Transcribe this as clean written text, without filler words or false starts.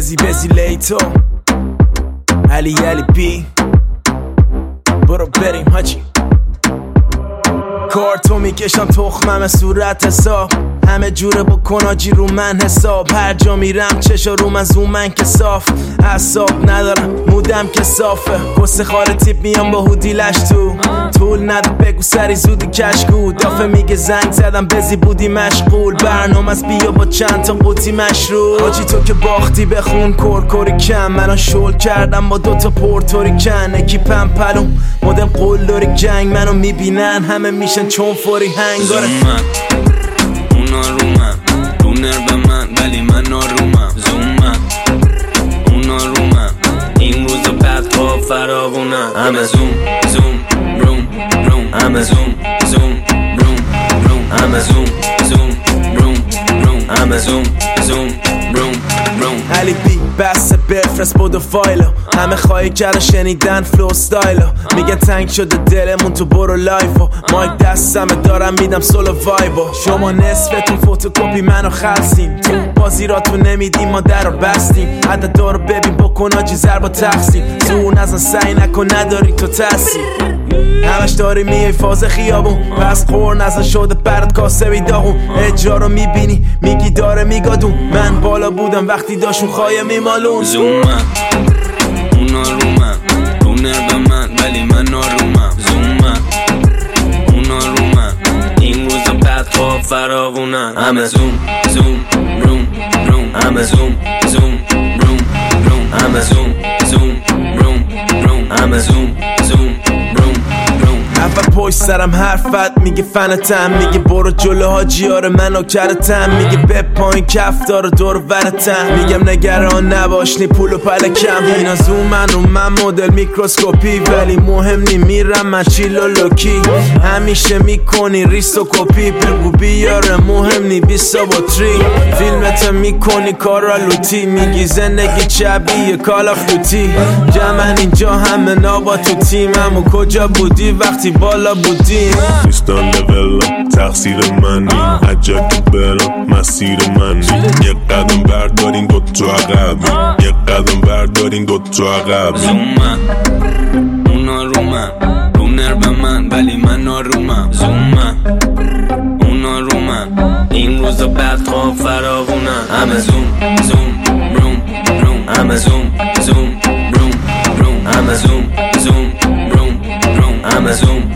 بزی لیتو علی پی برو بریم حاجی. کارتو میکشم تخمم صورت حساب همه جوره بکن آجی رو من حساب. هر جا میرم چشا رو من زوم من که صاف حساب ندارم مودم که صافه. کس خال تیپ میام با هودی لش تو طول نده بگو سری زودی کشکو. دافه میگه زنگ زدم بزی بودی مشغول. برنامه از بیا با چند تا قوطی مشروب. آجی تو که باختی بخون کرکوری کم. منو شل کردم با دوتا پورتوریکن اکیپم پلوم مدل قلدری جنگ. منو میبینن همه میشن چون فوری هنگاره. اونا رو من رو نرو من ولی من آرومم. زومم اونا رو من این روزا بعد ها فراوونم. همه زوم روم همه زوم روم همه زوم روم همه زوم روم علی بی بسته بفرست بودو فایلو. همه خواهی کرده شنیدن فلو ستایلو. میگه تنگ شده دلمون تو برو لایفو. مایک دستمه دارم میدم سولو وایبو. شما نصفتون فوتوکوپی منو خلصین. تو بازی را تو نمیدیم ما در رو بستیم. حتی دارو ببین بکن آجی ضرب و تقسیم. زون ازن سعی نکن نداری تو تاثیر. همش داری میای فاز خیابون پس قرن ازن شده برات کاسه بی داغون. اجرا رو میبینی میگی داره میگادون. من بالا بودم وقتی داشون خواهی میمالون. زومم اونا رو من رو نرو من ولی من آرومم. زومم اونا رو من این روزا بعد خواب فراوونن. همه زوم روم همه زوم روم همه زوم روم همه زوم اول پشت سرم حرفت میگه فنتم. میگه برو جلو حاجیار منو کرتم. میگه به پایین کف داره دور ورتم. میگم نگران نباش نی پول و پلکم. اینا زومن رو من مدل میکروسکوپی ولی مهم نی میرم من چیل و لوکی. همیشه میکنی ریست و کپی بگو بیاره مهم نی بیسا با تری. فیلمت میکنی کارا لوتی. میگی زندگی چبیه کال آف دوتی. جمعن اینجا همه نابا تو تیمم و کجا بودی وقتی بالا بودیم. نیستان لولم تقصیر منی. عجب که برم مسیر منی. یه قدم بردارین دوتا عقبیم. یه قدم بردارین دوتا عقبیم. زومم اونا رو من رو نرو من ولی من آرومم. زومم اونا رو من این روزا بعد خواب فراوونم. همه زوم روم همه زوم روم همه زوم روم همه زوم